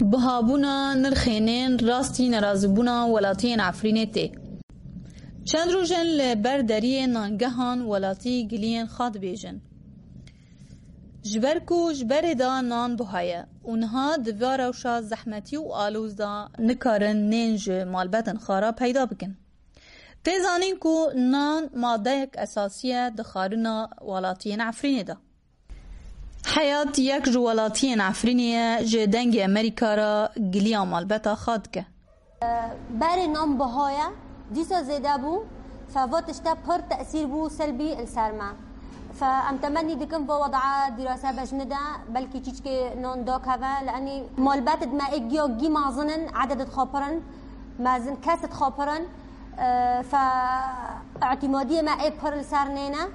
بهابونا نرخینین راستی نرازبونا ولاتین عفرینه تی. چند روزن لبر دریه نانگهان ولاتی گلین خاد بیجن. جبرکو جبر دا نان بهایه. اونها دواروشا زحمتی و آلوز دا نکارن نینج مالبتن خارا پیدا بکن. تیزانین کو نان ماده یک اساسیه دخارنا ولاتین عفرینه دا. حیات یک جو ولاتین عفرینه جدنگ امریکا را گلیا مالبتا خاد که. بر نام بهایه دیسا زیده بو فواتشتا پر تأثیر بو سلبي السرما فأم تمني دكم بوضع دراسة بجندة بلكي تشكي نون دوك هذا لأني مالبات ما إجيو جي مازنن عدد خابرن مازن كاسة خابرن فاعتمادية ما إيه بر السرنينا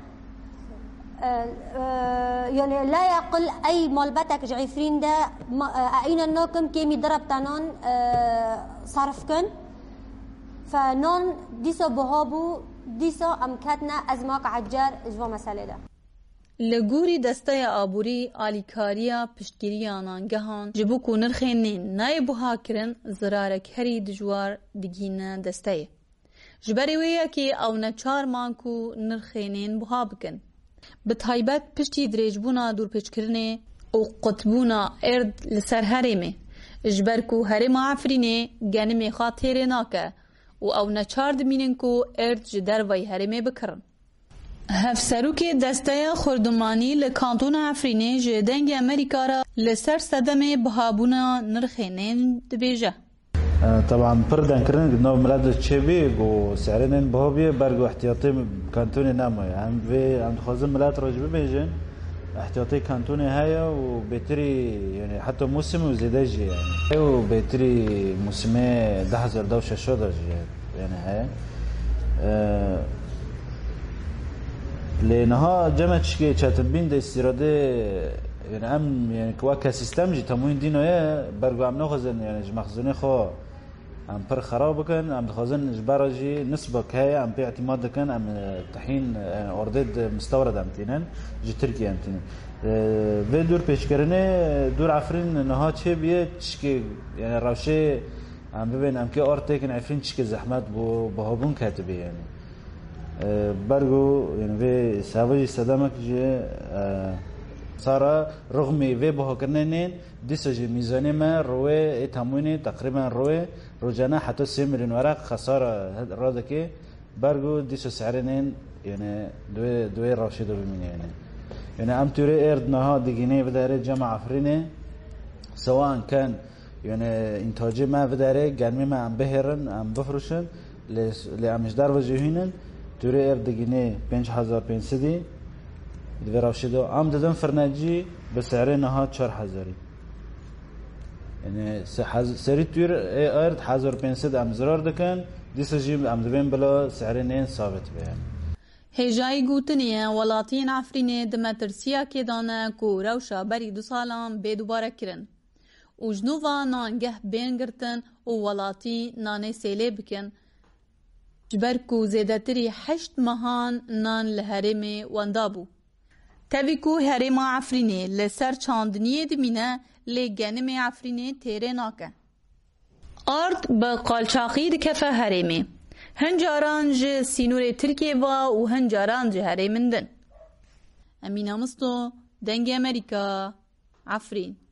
يعني لا يقل أي مالباتك جعفرين ده أين النوكم كيمي ضرب تانون صرفكن فنون دیسا بهابو دیسا امکتنا از ماک عجار اجوا مسئله ده لگوری دسته آبوری آلیکاریا پشتگیری آنانگهان جبو کو نرخینین نای بها کرن زرارک هری دجوار دگین دسته جبری ویا که او نچار مانکو نرخینین بها بکن بتایبت پشتی دریجبونا دور پچکرنه او قطبونا ارد لسر هرمه جبرکو هرم عفرینه گنم خاطر ناکه و او نچار دمینن کو ارد جدر وی هرمه بکرن. هفسروک دسته خردمانی لکانتون عفرینه جدنگ امریکا را لسر صدم بهابونا نرخینین دبیجه. طبعا پردن کردن نو ملاد چوی و سعرین بهابی برگو احتیاطی کانتونی نمایی هم خوازم ملاد راجبه بیجن احتیاطی کانتونی هایا و بهتری یعنی حتی موسم و زیده جی یعنی و بهتری موسمه 10,006 درجه یعنی هایا لانها جمع چیه چتبین ده استراده یعنی هم یعنی که سیستم جی تموین دینویه برگو هم نخوزن یعنی مخزونی خو هم پر خراب بکن هم دخوزن جبراجي نسبة كهاي هم باعتماد كان هم طحين أردد مستورد هم تينن جي تركيا هم تينن في دور پیشکرنه دور عفرين نها چه بیه چشکی يعني روشه هم ببین هم که آرد تکن عفرين چشکی زحمت بهابون کتبه يعني برگو يعني في سواجي صدامك جي صار رغم في بها كرنين ديسج ميزانية ما روي تمويني تقريبا روجانا حتى 3 مليون ورق خسارة هذا كي برجو ديسو سعرين يعني دوي راشد بمين يعني أم تري إرد نها دقيني بداره جمع عفرينه سواء كان يعني إنتاجي ما بداره جرمي ما أم بهرن أم بفرشن لأمجدار وجهينن تري إرد دقيني 5,500 دوی راشدو ام دادن فرنجی به سعر نها 4,000 یعنی سری تویر ارد 1,500 ام زرار دکن دیسا جیم ام دبین بلا سعر نین ثابت بیان هجای گوتنیه ولاتین عفرینه دمترسیا که دانه کو روشا بری 2 سالان به دوباره کرن و جنوبا نانگه بین گرتن و ولاتی نانه سیله بکن جبر کو زیدتری 8 ماهان نان لحرم واندابو تاویکو هرم عفرینه لسر چاندنیه دمینه لگنم عفرینه تیره ناکه. آرد با قالچاقی دکفه هرمه. هنجاران جه سینور ترکیه و هنجاران جه هرمندن. امین مستو دنگ امریکا عفرین.